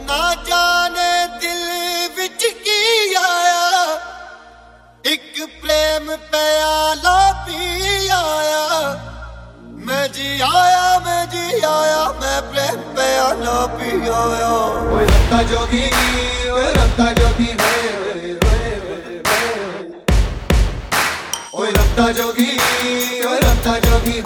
ना जाने दिल विच की आया, एक प्रेम प्याला पी आया। मैं जी आया, मैं जी आया, मैं प्रेम प्याला पी आया। ओए रत्ता जोगी, ओए रत्ता जोगी, ओए रत्ता जोगी, ओए रत्ता जोगी,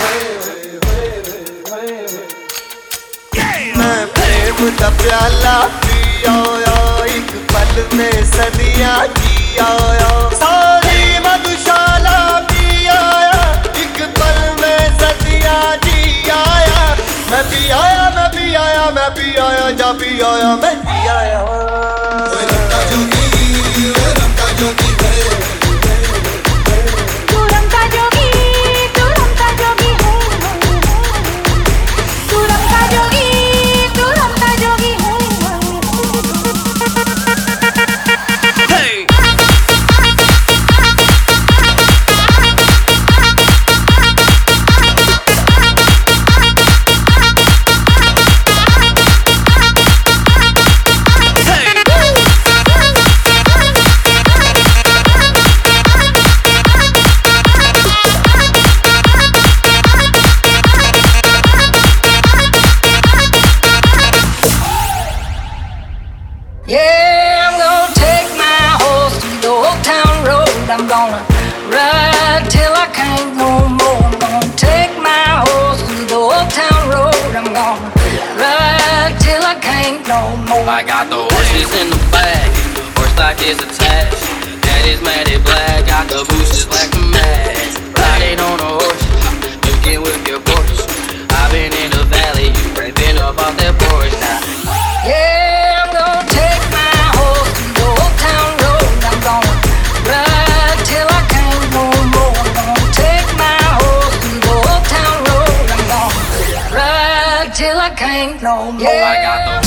मैं प्रेम का प्याला पी आया, एक पल में सदियां जी आया। सारी मधुशाला पी आया, एक पल में सदियां जी आया। मैं भी आया, मैं भी आया, मैं भी आया, जा भी आया, मैं भी आया। ओए रत्ता जोगी, ओए रत्ता जोगी, I'm gonna ride till I can't no more. I'm gonna take my horse to the old town road. I'm gonna ride till I can't no more. I got the horses in the back, horse stock is attached. Head is matted black, got the boosters like a match. Riding on a horse, you can whip your Porsche. I've been in the valley, you been up off that porch now. Yeah, I'm gonna take my horse to the old town road. I'm gonna ride till I can't no more. I'm gonna take my horse to the old town road. I'm gonna ride till I can't no more. I got the